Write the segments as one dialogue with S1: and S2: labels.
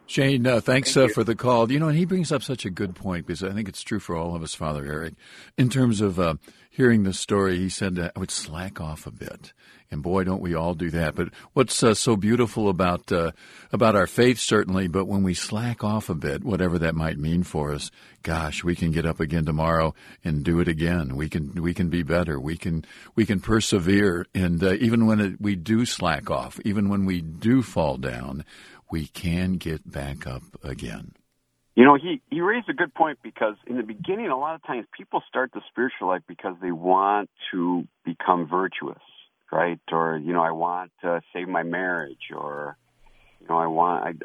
S1: Shane, thanks
S2: Thank you.
S1: for the call. And he brings up such a good point because I think it's true for all of us, Father Eric. In terms of hearing the story, he said I would slack off a bit. And boy, don't we all do that. But what's so beautiful about our faith, certainly, but when we slack off a bit, whatever that might mean for us, gosh, we can get up again tomorrow and do it again. We can be better. We can persevere. And even when we do slack off, even when we do fall down, we can get back up again.
S2: He raised a good point because in the beginning, a lot of times people start the spiritual life because they want to become virtuous, right? Or, I want to save my marriage, or, I want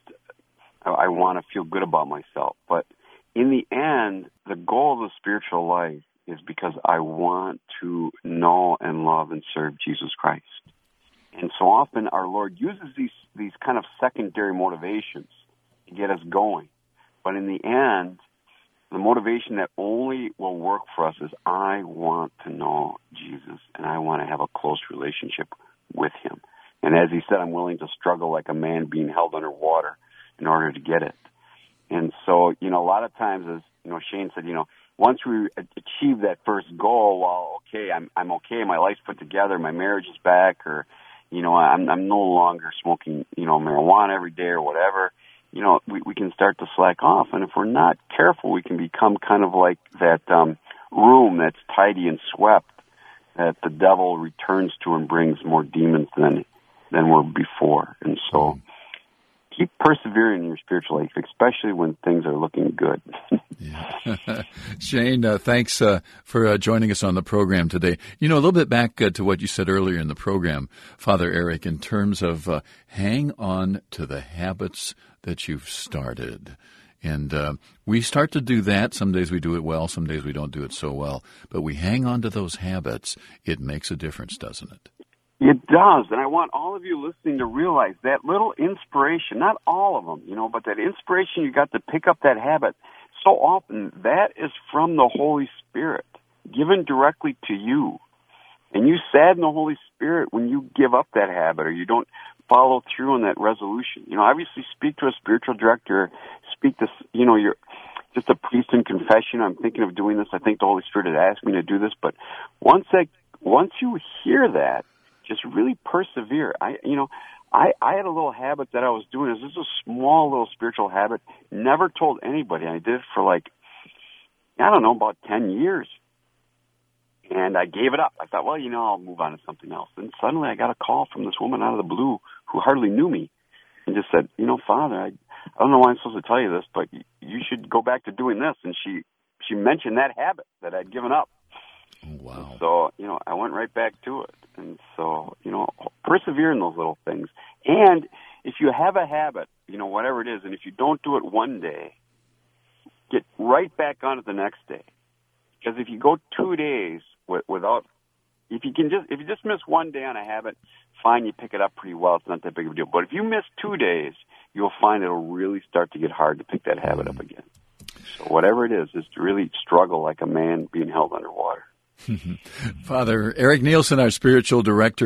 S2: to feel good about myself. But in the end, the goal of the spiritual life is because I want to know and love and serve Jesus Christ. And so often our Lord uses these kind of secondary motivations to get us going. But in the end, the motivation that only will work for us is I want to know Jesus and I want to have a close relationship with him. And as he said, I'm willing to struggle like a man being held underwater in order to get it. And so, a lot of times, as Shane said, once we achieve that first goal, well, okay, I'm okay, my life's put together, my marriage is back, or I'm no longer smoking, marijuana every day or whatever. We can start to slack off. And if we're not careful, we can become kind of like that room that's tidy and swept that the devil returns to and brings more demons than were before. And so keep persevering in your spiritual life, especially when things are looking good.
S1: Yeah. Shane, thanks for joining us on the program today. A little bit back to what you said earlier in the program, Father Eric, in terms of hang on to the habits that you've started. And we start to do that. Some days we do it well, some days we don't do it so well. But we hang on to those habits. It makes a difference, doesn't it?
S2: It does, and I want all of you listening to realize that little inspiration, not all of them, but that inspiration you got to pick up that habit, so often that is from the Holy Spirit, given directly to you. And you sadden the Holy Spirit when you give up that habit or you don't follow through on that resolution. Obviously speak to a spiritual director, speak to, you're just a priest in confession. I'm thinking of doing this. I think the Holy Spirit had asked me to do this, but once you hear that, just really persevere. I had a little habit that I was doing. This is a small little spiritual habit. Never told anybody. I did it for about 10 years. And I gave it up. I thought, I'll move on to something else. And suddenly I got a call from this woman out of the blue who hardly knew me and just said, Father, I don't know why I'm supposed to tell you this, but you should go back to doing this. And she mentioned that habit that I'd given up.
S1: Oh, wow.
S2: And so, I went right back to it. And so, persevere in those little things. And if you have a habit, whatever it is, and if you don't do it one day, get right back on it the next day. Because if you go 2 days without, if you just miss one day on a habit, fine, you pick it up pretty well. It's not that big of a deal. But if you miss 2 days, you'll find it'll really start to get hard to pick that habit up again. So whatever it is to really struggle like a man being held underwater.
S1: Father Eric Nielsen, our spiritual director.